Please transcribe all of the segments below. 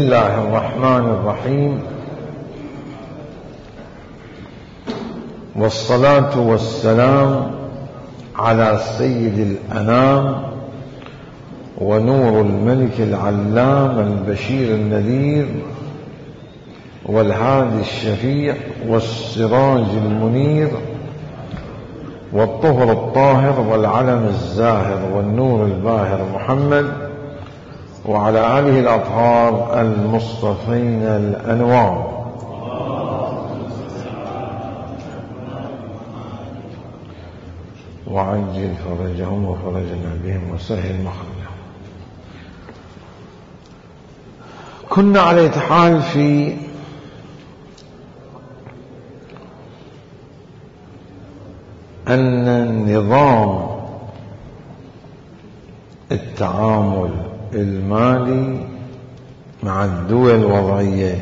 الله الرحمن الرحيم، والصلاة والسلام على سيد الأنام ونور الملك العلام البشير النذير والهادي الشفيع والسراج المنير والطهر الطاهر والعلم الزاهر والنور الباهر محمد وعلى آله الأطهار المصطفين الأنوار. وعجل فرجهم وفرجنا بهم وسهل مخرجهم. كنا على حال في أن نظام التعامل المالي مع الدول الوضعية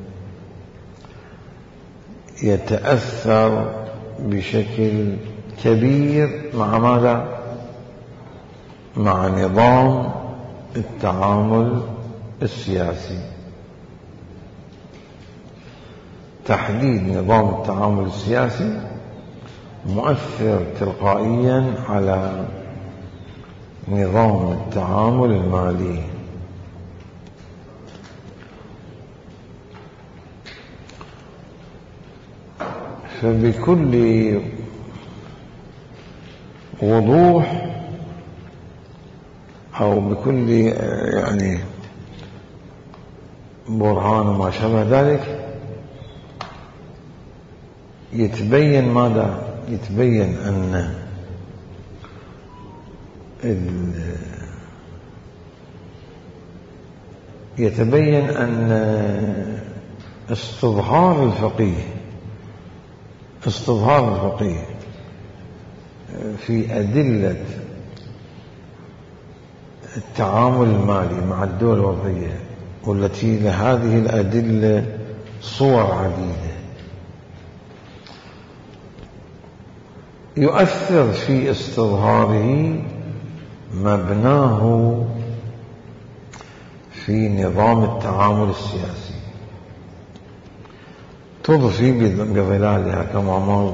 يتأثر بشكل كبير مع ماذا؟ مع نظام التعامل السياسي. تحديد نظام التعامل السياسي مؤثر تلقائيا على نظام التعامل المالي. فبكل وضوح أو بكل برهان وما شابه ذلك يتبين ماذا؟ يتبين أن استظهار الفقيه في أدلة التعامل المالي مع الدول الوضعية، والتي لهذه الأدلة صور عديدة، يؤثر في استظهاره مبناه في نظام التعامل السياسي. تضفي بظلالها كما مر،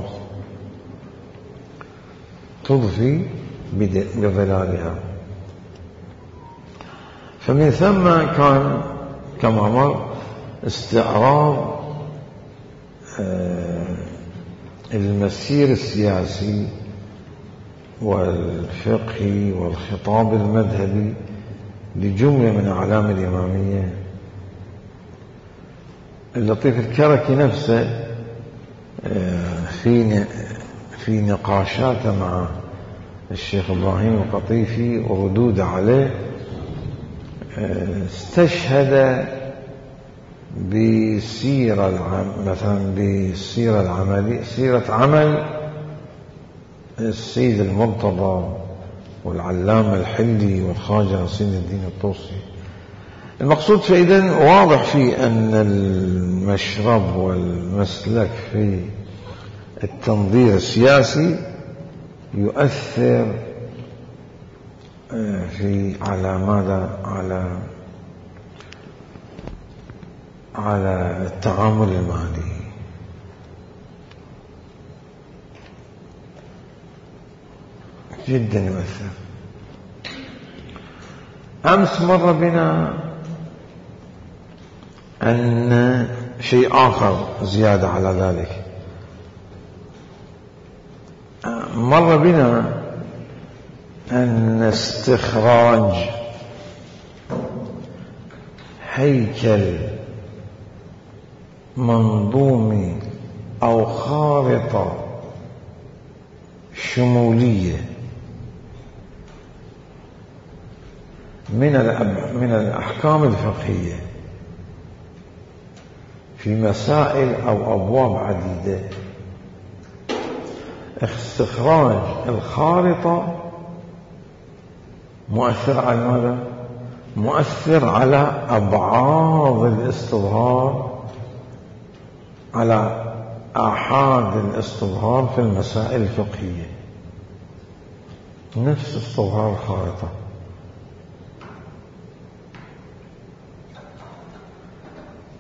تضفي بظلالها. فمن ثم كان كما مر استعراض المسير السياسي والفقهي والخطاب المذهبي لجملة من أعلام الإمامية. اللطيف الكركي نفسه في نقاشاته مع الشيخ إبراهيم القطيفي وردود عليه استشهد مثلا بسيرة العملية، سيرة عمل السيد المرتضى والعلامة الحلي والخواجة نصير الدين الطوسي. المقصود فإذن واضح في أن المشرب والمسلك في التنظير السياسي يؤثر على ماذا؟ على التعامل المالي. جدا يؤثر. أمس مر بنا أن شيء آخر زيادة على ذلك، مر بنا أن استخراج هيكل منظومي أو خارطة شمولية من الأحكام الفقهية في مسائل أو أبواب عديدة. استخراج الخارطة مؤثر على ماذا؟ مؤثر على أبعاد الاستظهار، على آحاد الاستظهار في المسائل الفقهية. نفس استظهار الخارطة.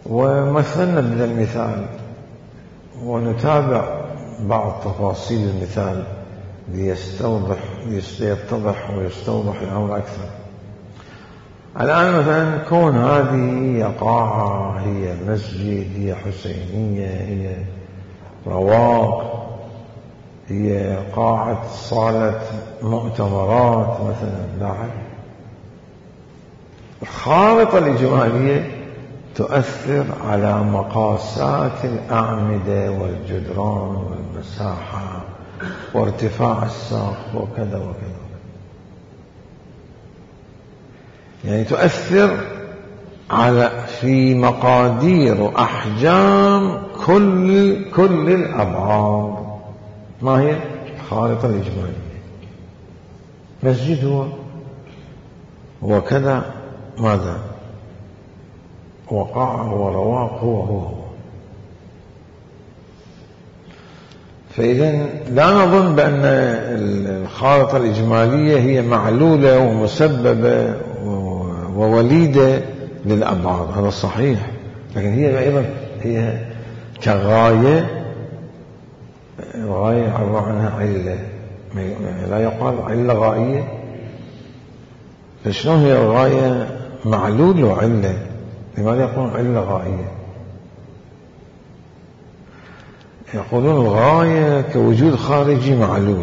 ومثلنا من المثال ونتابع بعض تفاصيل المثال ليتضح ويستوضح الأمر أكثر. الآن مثلا كون هذه هي قاعة، هي مسجد، هي حسينية، هي رواق، هي قاعة صالة مؤتمرات مثلا، لاحظ الخارطة الإجمالية تؤثر على مقاسات الأعمدة والجدران والمساحة وارتفاع السقف وكذا وكذا، يعني تؤثر في مقادير وأحجام كل الأبعاد. ما هي الخارطة الإجمالية؟ مسجد هو كذا، ماذا؟ وقاعة ورواق هو. فإذا لا نظن بأن الخارطة الإجمالية هي معلولة ومسببة ووليدة للأبعاد، هذا صحيح، لكن هي أيضا هي كغاية، الغاية يعبر عنها علة، لا يقال علة غائية. فشلون هي الغاية معلول وعلة؟ لماذا يقولون علة غائية؟ يقولون الغاية كوجود خارجي معلول،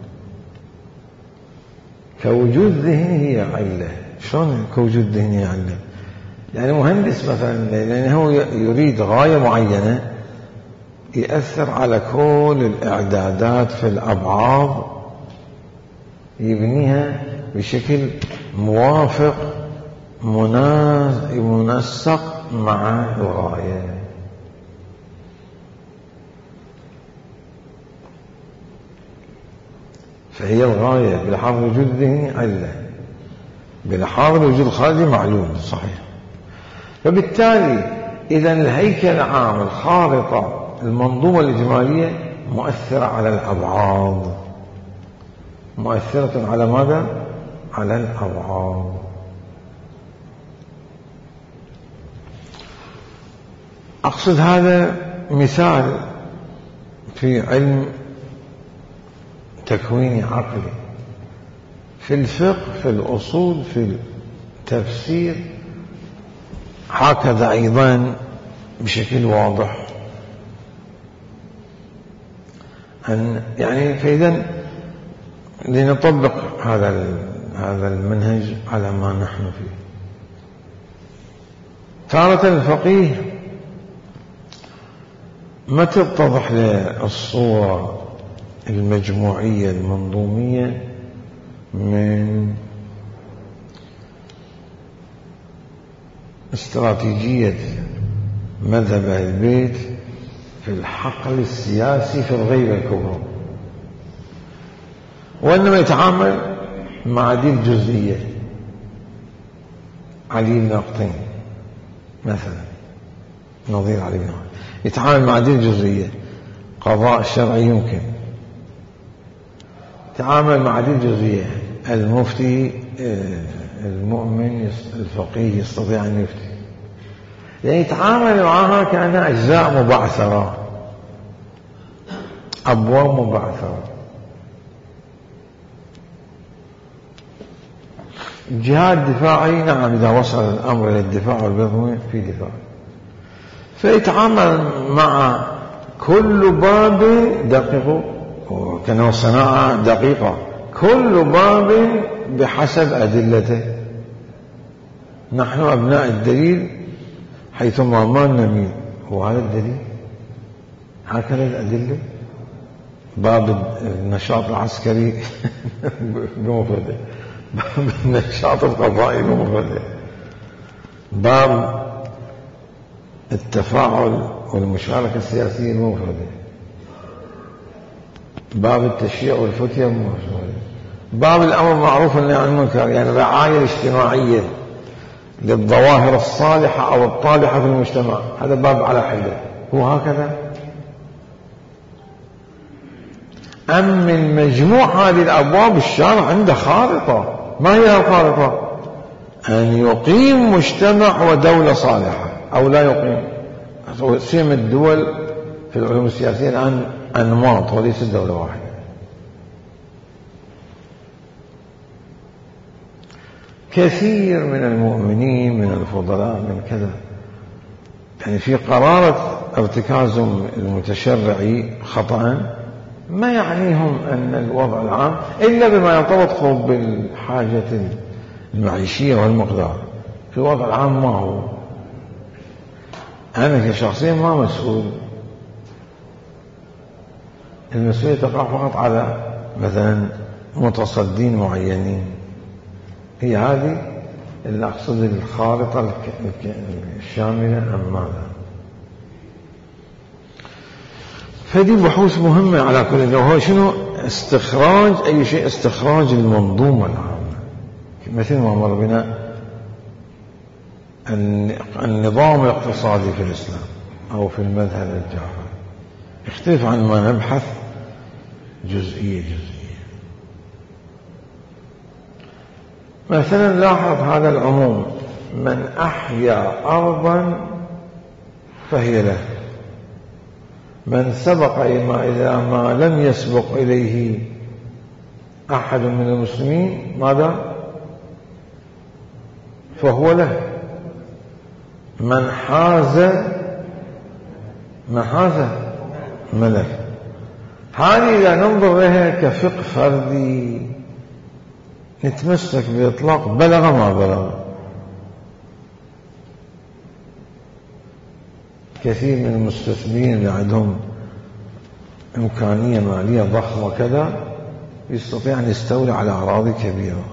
كوجود ذهني هي علة. شلون كوجود ذهني هي علة؟ يعني مهندس مثلا لأنه يريد غاية معينة يأثر على كل الإعدادات في الأبعاد، يبنيها بشكل موافق منسق مع الغاية. فهي الغاية بلحاظ وجود ذهني علة، بلحاظ وجود خارجي معلوم، صحيح. فبالتالي إذا الهيكل العام، الخارطة، المنظومة الإجمالية مؤثرة على الأبعاد، مؤثرة على ماذا؟ على الأبعاد. أقصد هذا مثال في علم تكوين عقلي، في الفقه، في الأصول، في التفسير، هكذا أيضا بشكل واضح. يعني فإذا لنطبق هذا المنهج على ما نحن فيه. تارة الفقيه متى اتضح له الصورة المجموعية المنظومية من استراتيجية مذهب أهل البيت في الحقل السياسي في الغيبة الكبرى، وإنما يتعامل مع دي الجزئية. علي بن نقطين مثلا، نظير علي بن نقطين، يتعامل مع دي الجزئية. قضاء الشرعي يمكن يتعامل مع دي الجزئية. المفتي المؤمن الفقيه يستطيع أن يفتي، يعني يتعامل معها كأنها أجزاء مبعثرة، أبواب مبعثرة. الجهاد دفاعي، نعم، إذا وصل الأمر إلى الدفاع والبذل في دفاع. فيتعامل مع كل باب دقيق، كأنه صناعة دقيقة، كل باب بحسب أدلته. نحن أبناء الدليل حيثما ما نميل. هو هذا الدليل، هكذا الأدلة. باب النشاط العسكري بمفرده، باب النشاط القضائي بمفرده، باب التفاعل والمشاركة السياسية بمفرده، باب التشييع والفتية بمفرده، باب الأمر بالمعروف والنهي عن المنكر، يعني الرعاية الاجتماعية للظواهر الصالحة أو الطالحة في المجتمع، هذا باب على حدة. هو هكذا. أم من مجموع هذه الأبواب الشارع عنده خارطة. ما هي الخارطة؟ أن يقيم مجتمع ودولة صالحة أو لا يقيم. سمى الدول في العلوم السياسية الآن أنماط وليس دولة واحدة. كثير من المؤمنين من الفضلاء من كذا يعني في قرارة ارتكازهم المتشرعي خطأ ما يعنيهم أن الوضع العام إلا بما يرتبط بالحاجة المعيشية والمقدار. في الوضع العام ما هو، أنا كشخصيا ما مسؤول، المسؤولية تقع فقط على مثلا متصدين معينين. هي هذه اللي أقصد الخارطة الشاملة أم ماذا؟ فدي بحوث مهمة على كل. لو هو شنو استخراج أي شيء، استخراج المنظومة العامة، مثل ما مر بنا النظام الاقتصادي في الإسلام أو في المذهب الجعفري يختلف عن ما نبحث جزئية جزئية. مثلا لاحظ هذا العموم: من أحيا أرضا فهي له، من سبق إلى ما لم يسبق إليه أحد من المسلمين ماذا؟ فهو له. من حاز ملك. هذه إذا ننظر لها كفقه فردي نتمسك بإطلاق بلغ ما بلغ. كثير من المستثمرين اللي عندهم إمكانية مالية ضخمة كذا يستطيع أن يستولي على أراضي كبيرة.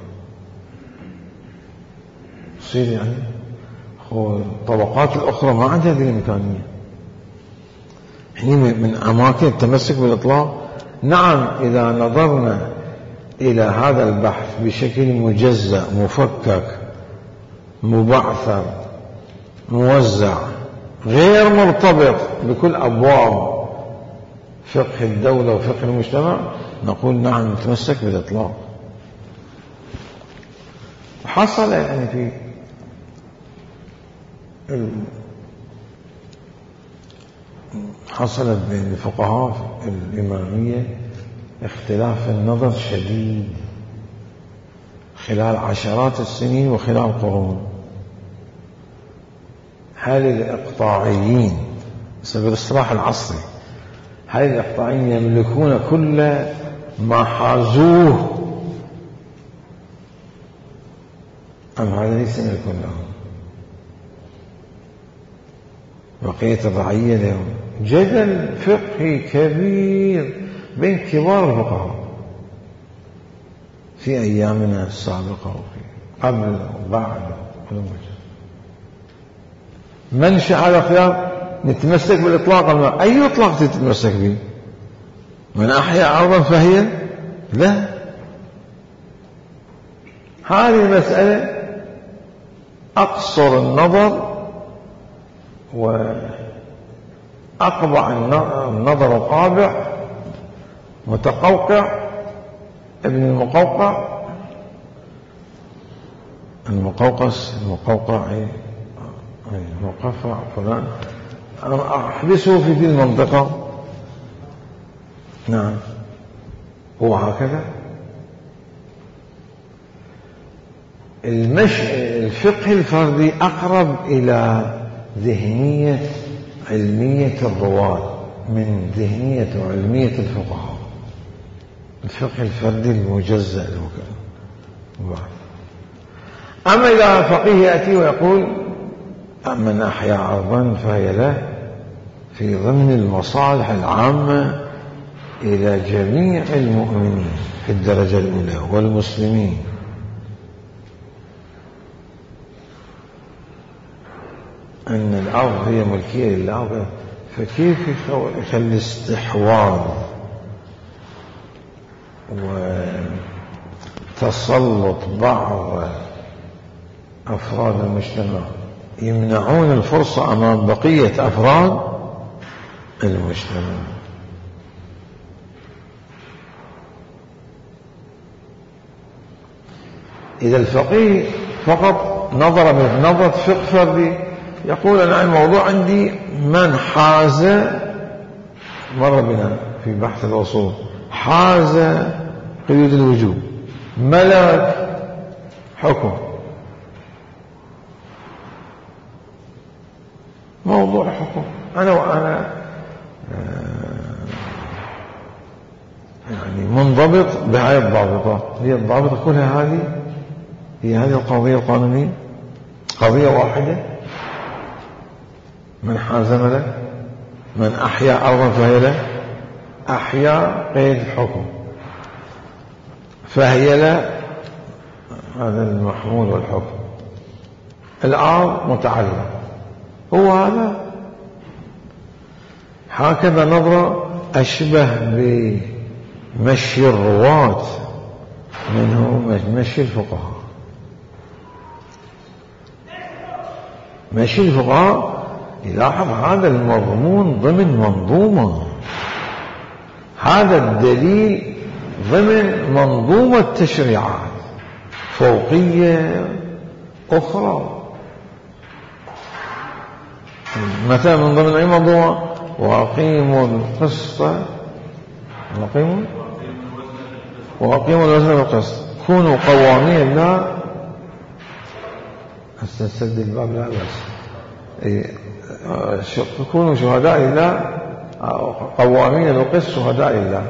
يصير يعني الطبقات الأخرى ما عندها هذه الإمكانية. يعني من أماكن التمسك بالإطلاق. نعم إذا نظرنا إلى هذا البحث بشكل مجزأ مفكك مبعثر موزع غير مرتبط بكل أبواب فقه الدولة وفقه المجتمع، نقول نعم نتمسك بالإطلاق. حصل يعني في حصلت بين الفقهاء الإمامية اختلاف النظر شديد خلال عشرات السنين وخلال قرون. هل الإقطاعيين بسبب الاصطلاح العصري، هل الإقطاعيين يملكون كل ما حازوه أم هذا ليس يملكون لهم؟ بقية الرعية لهم. جدل فقهي كبير بين كبار الفقهاء في أيامنا السابقة وفي قبل وبعد. منشأ هذا الخلاف نتمسك بالإطلاق. أي إطلاق تتمسك به؟ من أحيا أرضا فهي لا. هذه المسألة أقصر النظر وأقبع النظر قابع متقوقع. ابن المقوقع مقفع فلان أحبسه في ذي المنطقة. نعم هو هكذا. الفقه الفردي أقرب إلى ذهنية علمية الرواة من ذهنية وعلمية الفقهاء. الفقه الفردي المجزأ أما إذا فقيه يأتي ويقول من أحيا أرضا فهي له في ضمن المصالح العامة إلى جميع المؤمنين في الدرجة الأولى والمسلمين، أن الأرض هي ملكية لله، فكيف يخلي استحواذ وتسلط بعض أفراد المجتمع يمنعون الفرصة أمام بقية أفراد المجتمع؟ إذا الفقيه فقط نظر من نظرة فقه فردي يقول أنا الموضوع عندي من حاز، مر بنا في بحث الأصول، حاز قيود الوجوب، ملك حكم، موضوع حكم. أنا يعني منضبط بهاي الضابطات، هي الضابطة كلها هي هذه القضية القانونية، قضية واحدة: من حاز ملك، من أحيا أرضا فهي له، أحيا قيد الحكم فهي له، هذا المحمول والحكم. الأرض متعلق، هو هذا. هكذا نظرة أشبه بمشي الرواة منه مشي الفقهاء. مشي الفقهاء يلاحظ هذا المضمون ضمن منظومة، هذا الدليل ضمن منظومة تشريعات فوقية أخرى. مثلا من ضمن أي منظومة: وأقيموا القسط، وأقيموا الوزن بالقسط، كونوا قوامين لله. استسد الباب، لا بس كونوا شهداء لله، قوامين بالقسط شهداء لله.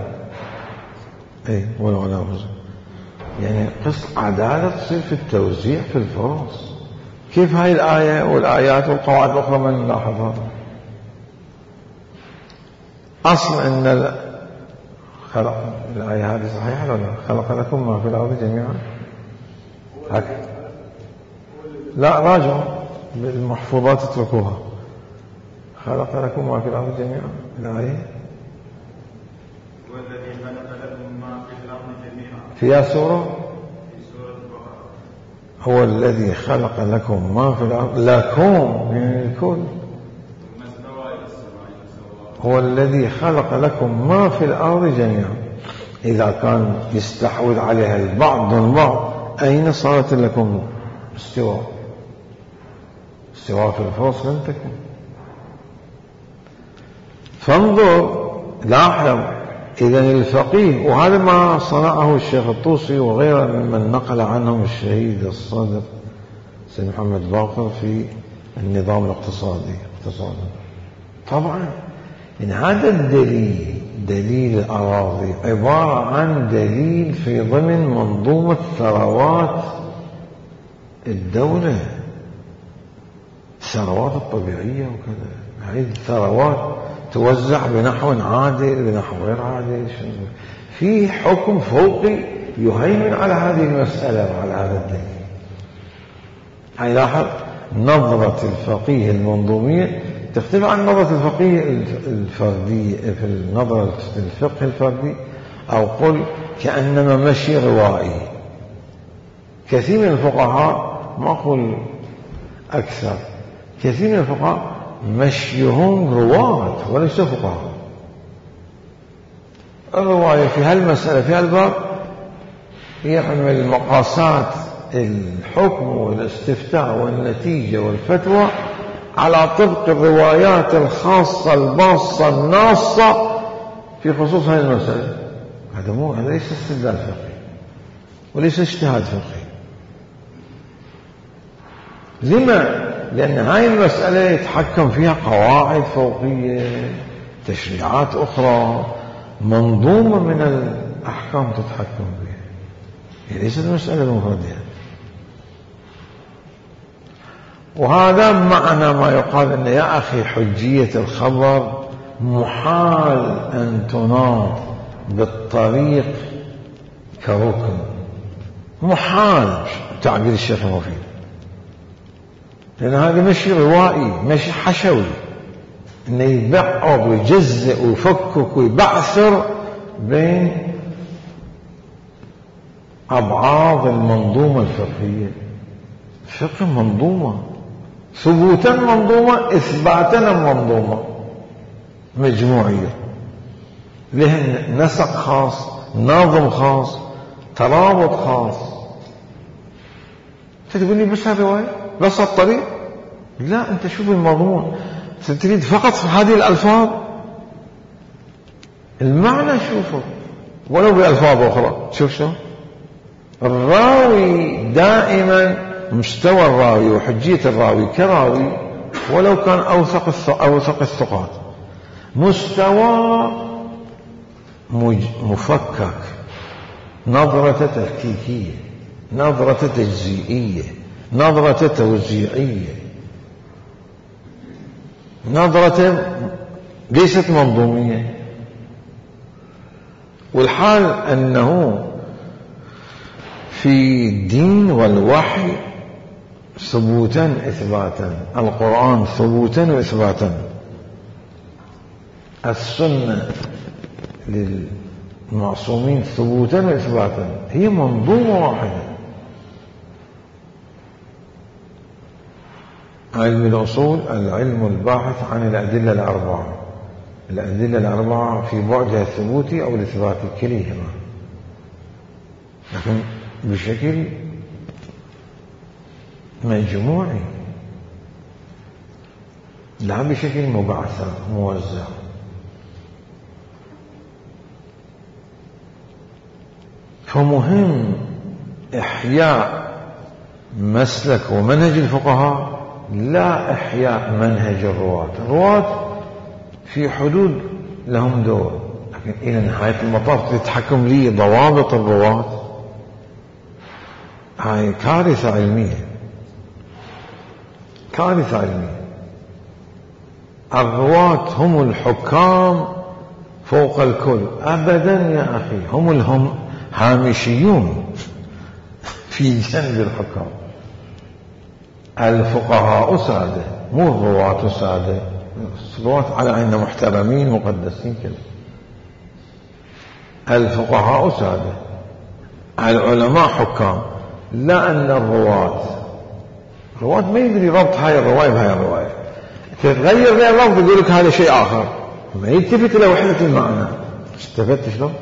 ولو نفسه، يعني قسط عدالة تصير في التوزيع في الفرص. كيف هاي الآية والآيات والقواعد الأخرى من نلاحظها؟ أصل أن خلق الآية هذه صحيحة ولا لا؟ خلق لكم ما في الأرض جميعا. لا، راجعوا بالمحفوظات اتركوها. خلق لكم ما في الأرض جميعا، الآية والذي خلق لكم ما في الأرض جميعا فيها سورة. في سورة البقرة. هو الذي خلق لكم ما في الأرض، لكم من الكل. هو الذي خلق لكم ما في الأرض جميعا. إذا كان يستحوذ عليها البعض البعض، أين صارت لكم استواء في الفرص؟ لن تكون. فانظر، لاحظ، إذن الفقيه، وهذا ما صنعه الشيخ الطوسي وغيره ممن نقل عنهم الشهيد الصادق سيد محمد باقر في النظام الاقتصادي. طبعا إن هذا دليل الأراضي عبارة عن دليل في ضمن منظومة ثروات الدولة، الثروات الطبيعية وكذا. هذه الثروات توزع بنحو عادل بنحو غير عادل، في حكم فوقي يهيمن على هذه المسألة وعلى هذا الدليل. هاي لاحظ نظرة الفقيه المنظومية تختلف عن نظرة الفقيه الفردي في النظرة الفقه الفردي، أو قل كأنما مشي روائي. كثير من الفقهاء، ما أقول أكثر، كثير من الفقهاء مشيهم رواة وليس فقهاء. الرواية في هالمسألة في هالباب يعمل مقاسات الحكم والاستفتاء والنتيجة والفتوى على طبق الروايات الخاصة الباصة الناصة في خصوص هذه المسألة. هذا ليس استدلال فقهي وليس اجتهاد فقهي. لما؟ لأن هاي المسألة يتحكم فيها قواعد فوقية، تشريعات أخرى، منظومة من الأحكام تتحكم بها، هي ليست المسألة المفردة. وهذا معنى ما يقال أن يا أخي حجية الخبر محال أن تناط بالطريق كركن، محال تعبير الشيخ المفيد، لأن هذا مشي روائي، مشي حشوي، أنه يبعض ويجزئ ويفكك ويبعثر بين أبعاض المنظومة الفقهية. الفقه منظومة، ثبوتا منظومة، إثباتا منظومة مجموعية، لها نسق خاص، ناظم خاص، ترابط خاص. تقول لي بس الرواية، بس الطريق، لا، أنت شوف المضمون، تريد فقط هذه الألفاظ، المعنى شوفه ولو بألفاظ أخرى. شوف شو الراوي دائما مستوى الراوي وحجية الراوي كراوي ولو كان أوثق الثقات، مستوى مفكك، نظرة تفكيكية، نظرة تجزئية، نظرة توزيعية، نظرة ليست منظومية. والحال أنه في الدين والوحي ثبوتا إثباتا، القرآن ثبوتا وإثباتا، السنة للمعصومين ثبوتا وإثباتا، هي منظومة واحدة. علم الأصول العلم الباحث عن الأدلة الأربعة، الأدلة الأربعة في بعدها الثبوتي أو الإثباتي كليهما، لكن بشكل مجموعي لا بشكل مبعثر موزع. فمهم إحياء مسلك ومنهج الفقهاء، لا إحياء منهج الرواة. الرواة في حدود لهم دور، لكن إلى نهاية المطاف تتحكم لي ضوابط الرواة، هاي كارثة علمية، كارثة علمية. الرواة هم الحكام فوق الكل أبدا يا أخي، هم الهامشيون في جنب الحكام. الفقهاء سادة، مو الرواة سادة. الرواة على عين محترمين مقدسين كذا، الفقهاء سادة، العلماء حكام. لا أن الرواة ما يدري ربط هاي الرواية بهاي الرواية، تتغير غير ربط يقول لك هذا شيء آخر، ما يلتفت إلى وحدة المعنى. استفدت شلون؟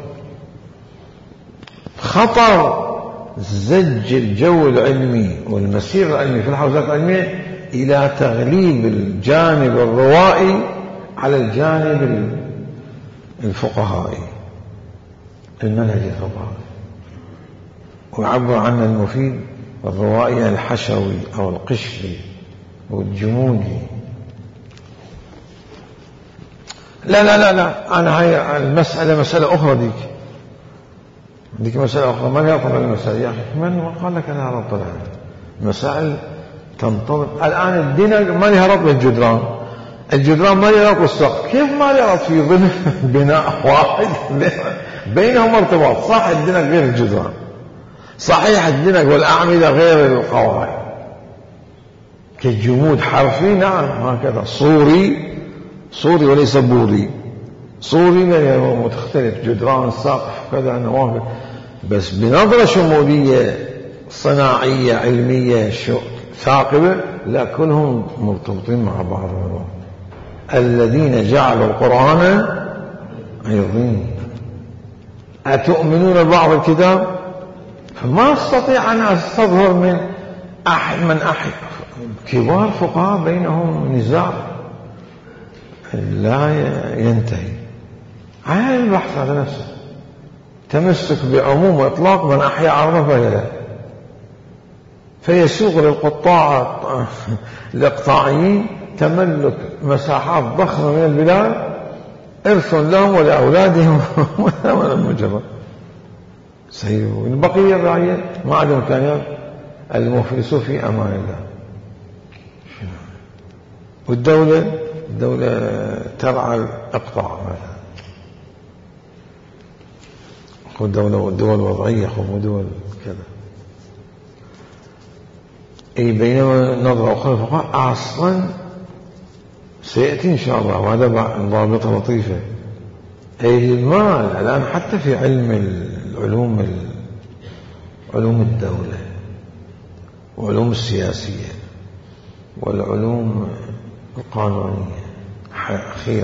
خطر زج الجو العلمي والمسير العلمي في الحوزات العلمية إلى تغليب الجانب الروائي على الجانب الفقهائي، المنهج الفقهائي، ويعبر عنه المفيد الروائي الحشوي أو القشري والجمودي. لا لا لا لا، أنا هاي المسألة مسألة أخرى، ديك مسألة أخرى، من يطلب المسألة يا أخي؟ من قال لك أنا ربط لها مسائل تنطبق الآن. الدين ما لها ربط الجدران، الجدران ما لها ربط السقف، كيف ما لها ربط في ضمن بناء واحد بينهم ارتباط؟ صح الدين غير الجدران، صحيح الدين والأعمدة غير القواعد، كالجمود حرفي نعم هكذا، صوري وليس بوري، صوري متختلف، جدران سقف كذا نوافذ، بس بنظرة شمولية صناعية علمية ثاقبة، لا كلهم مرتبطين مع بعض. الذين جعلوا القرآن عظيم، أتؤمنون ببعض الكتاب؟ فما استطيع أن أستظهر من أحد كبار فقهاء بينهم نزاع لا ينتهي. هاي البحث على نفسه، تمسك بعموم وإطلاق من أحيا عرضه فهي له، فيسوق للقطاع الإقطاعيين تملك مساحات ضخمة من البلاد، إرث لهم ولأولادهم وثمن المجرد. البقية الرعية ما عندهم إمكانيات، المفلسون في أمان الله. والدولة ترعى الإقطاع مثلا، دول وضعية ودول كذا. أي بينما نظرة أخرى الفقهاء أصلا سيأتي إن شاء الله، وهذا ضابطة لطيفة. أي المال الآن حتى في علوم الدولة وعلوم السياسية والعلوم القانونية أخيرا،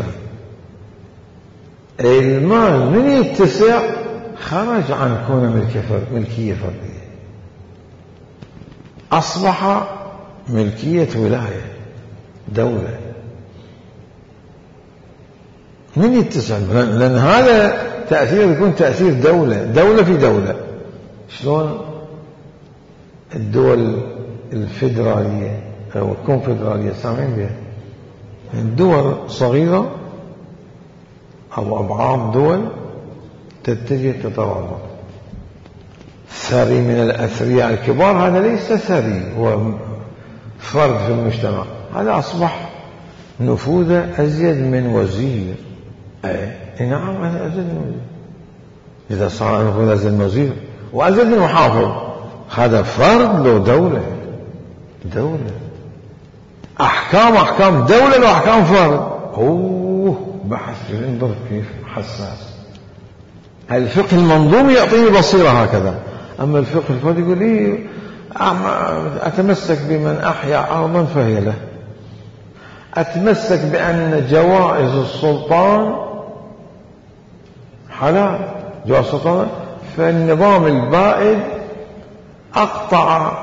المال من يتسع خرج عن كون ملكية فردية، أصبح ملكية ولاية. دولة. من يتسع؟ لأن هذا تأثير يكون تأثير دولة في دولة. شلون الدول الفيدرالية أو الكونفدرالية سامعين بها؟ الدول صغيرة أو أبعاد دول تتجه تتواضع. ثري من الأثرياء الكبار هذا ليس ثري، هو فرد في المجتمع، هذا أصبح نفوذه أزيد من وزير. نعم هذا أزيد من وزير. إذا صار نفوذ أزيد من وزير وأزيد من محافظ، هذا فرد له دولة. أحكام دولة له أحكام فرد. بحث انظر كيف حساس. الفقه المنظومي يعطيني بصيرة هكذا، أما الفقه الفردي يقول لي أتمسك بمن أحيا أرضا فهي له، أتمسك بأن جوائز السلطان حلال، جوائز السلطان. فالنظام البائد أقطع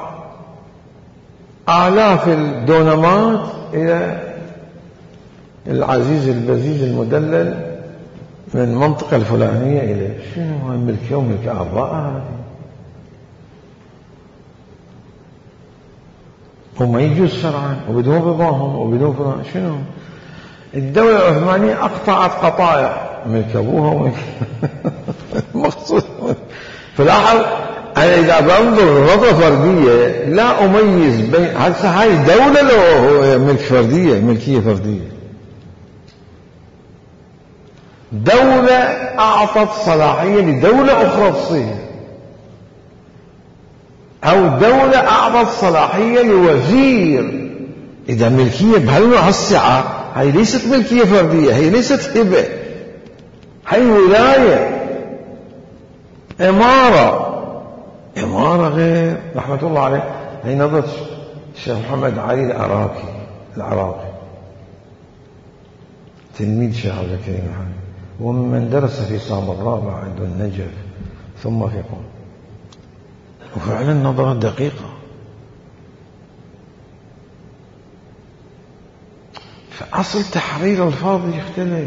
آلاف الدونمات إلى العزيز البزيز المدلل من المنطقة الفلانية إلى شنو ملكه وملك آبائه. وما يجوز شرعا وبدون رضاهم وبدون فلان. شنو الدولة العثمانية أقطعت قطايع ملك أبوها وملك مخصوص. فلاحظ أنا إذا بنظر نظرة فردية لا أميز بين هاي دولة له ملك فردية، ملكية فردية. دولة أعطت صلاحية لدولة أخرى تصير، أو دولة أعطت صلاحية لوزير. إذا ملكية بهالسعة هي ليست ملكية فردية، هي ليست هبة، هي ولاية، إمارة غير. رحمة الله عليه هي نظرة الشيخ محمد علي العراقي تلميذ شيخ عبد الكريم الحامي، ومن درس في سامراء بعد النجف ثم في قم. وفعلا نظرة دقيقة. فأصل تحرير الفاضي يختلف.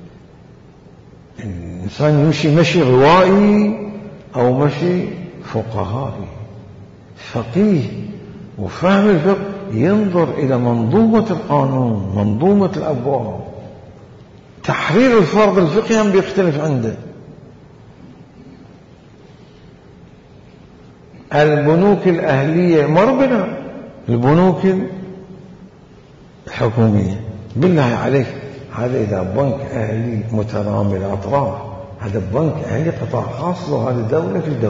الإنسان يمشي مشي روائي أو مشي فقهائي. فقيه وفهم الفقه ينظر إلى منظومة القانون، منظومة الأبواب. تحرير الفرض الفقهي هم بيختلف عنده. البنوك الأهلية مربنا، البنوك الحكومية بالله عليك، هذا إذا بنك أهلي مترامي الأطراف، هذا بنك أهلي قطاع خاص له، هذا دولة في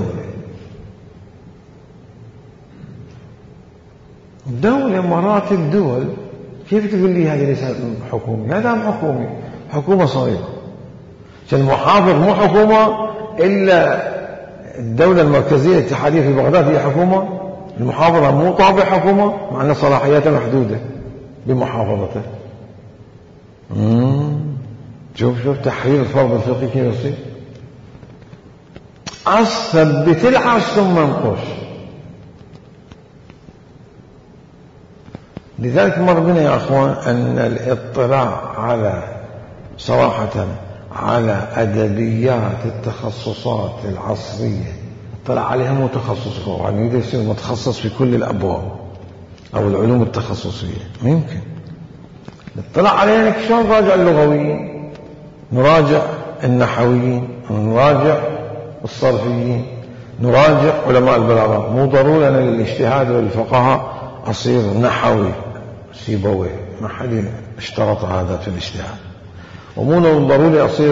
دولة مراتب دول. كيف تقول لي هذا ليس حكومي؟ هذا هم حكومي، حكومة صغيرة. المحافظ مو حكومة إلا الدولة المركزية الاتحادية في بغداد هي حكومة. المحافظة مو طابع حكومة، مع أن صلاحياته محدودة بمحافظته. شوف تحرير الفرض الفقهي كيف يصير. ثبت العرش ثم انقش. لذلك مر بنا يا أخوان أن الاطلاع على صراحة على أدبيات التخصصات العصرية، اطلع عليها متخصص، يعني يقدر يصير متخصص في كل الأبواب أو العلوم التخصصية، ما يمكن. نطلع عليها شلون نراجع اللغويين، نراجع النحويين، نراجع الصرفيين، نراجع علماء البلاغة. مو ضروري أنا للاجتهاد والفقهاء أصير نحوي سيبويه، ما حد اشترط هذا في الاجتهاد. ومو ضروري أصير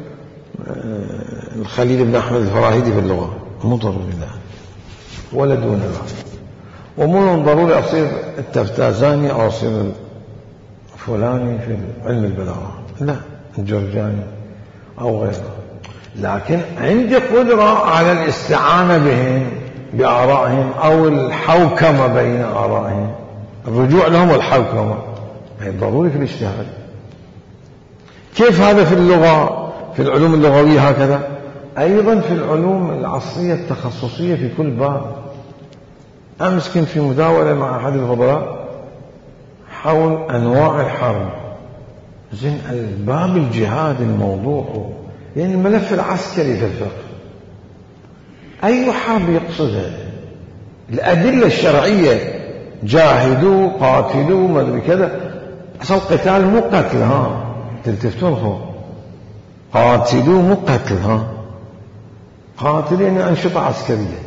الخليل بن أحمد الفراهيدي في اللغة، مو ضروري لا، ولا دون ذلك. ومو ضروري أصير التفتازاني أو أصير فلاني في علم البلاغة، لا، الجرجاني أو غيره. لكن عندي قدرة على الاستعانة بهم بآرائهم أو الحوكمة بين آرائهم، الرجوع لهم والحوكمة، هي ضروري في الاجتهاد. كيف هذا في اللغة، في العلوم اللغوية هكذا، أيضا في العلوم العصرية التخصصية في كل باب. أمس كنت في مداولة مع أحد الفضلاء حول أنواع الحرب. زين الباب الجهاد الموضوع يعني الملف العسكري في الفقه أي حرب يقصدها؟ الأدلة الشرعية جاهدوا قاتلوا ما أدري كذا، أصل قتال مو قتل، ها تلتفتون قاتلوا مو قتل، ها قاتل يعني أنشطة عسكرية،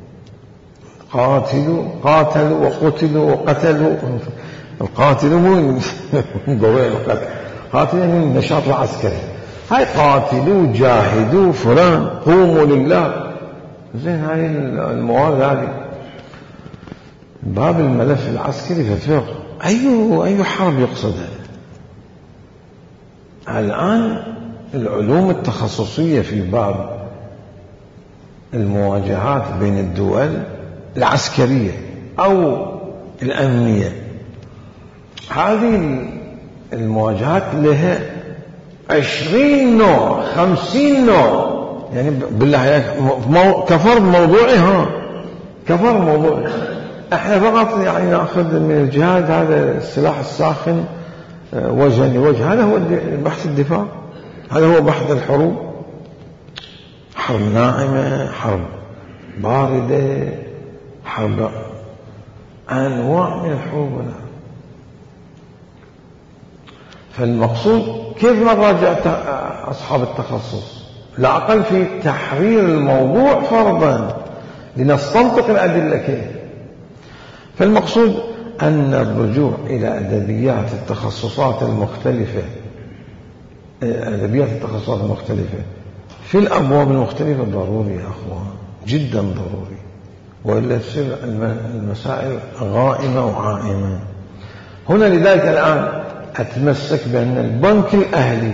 قاتلوا وقتلوا وقتلوا، القاتل مو قوي القتل، قاتل يعني النشاط العسكري، هاي قاتلوا جاهدوا فلان قوموا لله. زين هاي المواد هذه باب الملف العسكري في الفقه أي حرب يقصدها؟ الآن العلوم التخصصية في باب المواجهات بين الدول العسكرية أو الأمنية، هذه المواجهات لها 20 نوع 50 نوع، يعني بالله كفر موضوعي، كفر موضوعي. احنا فقط يعني ناخذ من الجهاد هذا السلاح الساخن وجها لوجه، هذا هو بحث الدفاع، هذا هو بحث الحروب، حرب ناعمة، حرب باردة، حرب، أنواع من الحروب. فالمقصود كيف نراجع أصحاب التخصص؟ لا أقل في تحرير الموضوع فرضا لنستنطق الأدلة كيف. فالمقصود أن الرجوع إلى أدبيات التخصصات المختلفة، أدبيات التخصصات المختلفة في الأبواب المختلفة ضروري يا أخوان، جدا ضروري، وإلا تصير المسائل غائمة وعائمة. هنا لذلك الآن أتمسك بأن البنك الأهلي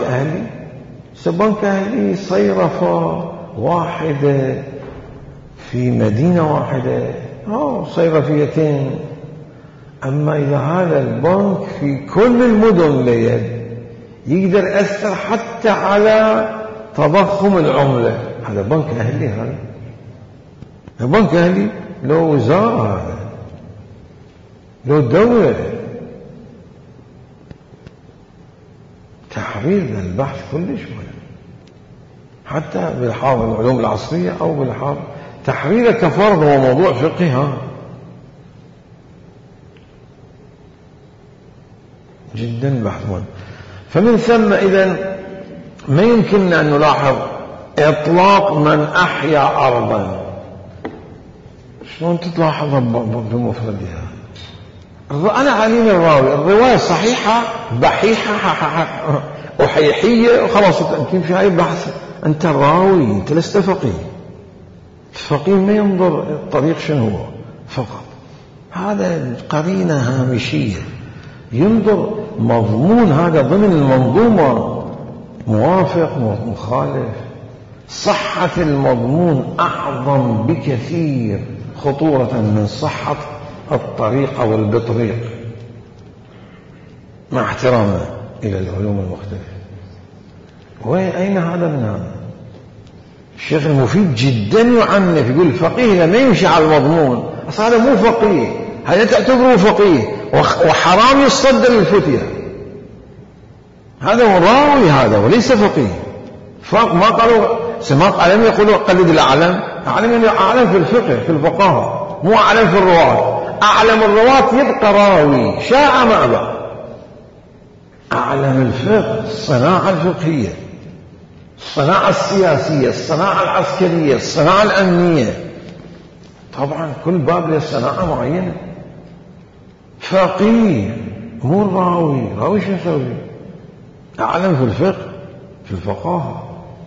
بنك أهلي صيرفة واحدة في مدينة واحدة أو صيرفيتين، أما إذا هذا البنك في كل المدن ليد يقدر يأثر حتى على تضخم العملة، هذا بنك أهلي، هذا بنك أهلي له وزارة، هذا له دولة. تحرير البحث كلش مهم، حتى بالحاضر العلوم العصرية أو بالحاضر تحريره كفرض هو موضوع فقهي جدا بحث مهم. فمن ثم إذن ما يمكننا أن نلاحظ إطلاق من أحيا أرضا. شلون تلاحظها بمفردها؟ أنا عليم الراوي، الرواية صحيحة بحيحة وحيحية وخلاص يمكن في هاي بحث. أنت الراوي، أنت لست فقيه. الفقيه ما ينظر الطريق شنو هو فقط، هذا قرينة هامشية، ينظر مضمون هذا ضمن المنظومة، موافق مخالف. صحة المضمون أعظم بكثير خطورة من صحة الطريق أو البطريق، مع احترامنا إلى العلوم المختلفة. أين هذا من هذا؟ الشيخ المفيد جدا يعنف، يقول الفقيه لما يمشي على المضمون أصلا هذا مو فقيه، هذا تعتبره فقيه وحرام يصدر الفتية، هذا هو راوي هذا وليس فقيه. ما قالوا سماق أعلم، يقولوا قلد الأعلم، أعلم في الفقه في الفقهاء، مو أعلم في الرواة. أعلم الرواة يبقى راوي شاء ما أبى. أعلم الفقه الصناعة الفقهية، الصناعة السياسية، الصناعة العسكرية، الصناعة الأمنية، طبعا كل باب له صناعة معينة. فقيه مو الراوي، راوي شو يسوي؟ أعلم في الفقه في الفقهاء.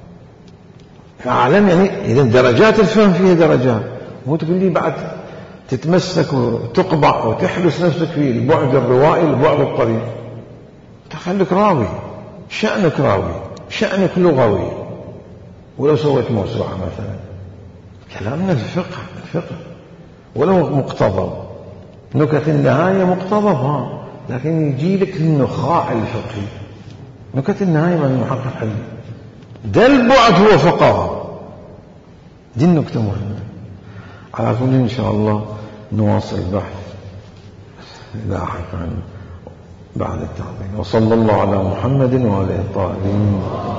أعلم يعني إذا درجات الفهم فيها درجات، مو تقول لي بعد تتمسك وتقبع وتحبس نفسك في البعد الروائي البعد الطريق. تخليك راوي، شأنك راوي، شأنك لغوي. ولو سويت موسوعة مثلا، كلامنا الفقه ولو مقتضب، نكت النهاية مقتضب لكن يجي لك النخاع الفقهي. نكت النهاية من المحقق حلو، ده البعد هو فقه، دي النكتة مهمة. على كل إن شاء الله نواصل البحث لاحقا. بعد التعظيم. وصلى الله على محمد وعلى الطاهرين.